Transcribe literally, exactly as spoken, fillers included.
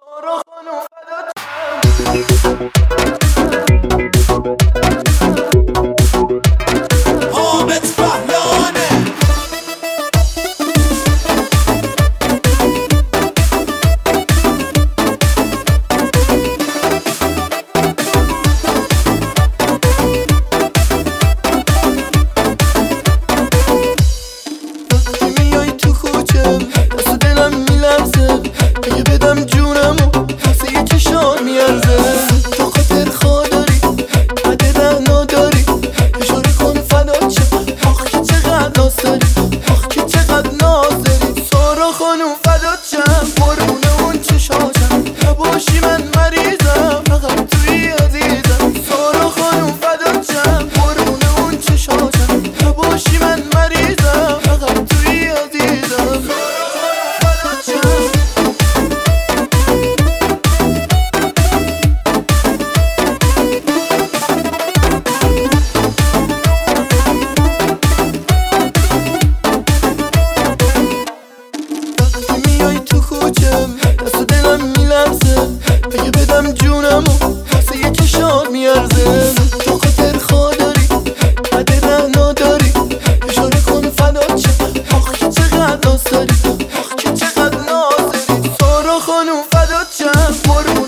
دست دلم میلرزه اگه بدم جونمو واسه یه چشات میارزه تو خاطر خواه داری بده رهنا داری اشاره کن فدات شه آخ که چقدر ناز داری آخ که چقدر ناز داری سارا خانوم فدات شم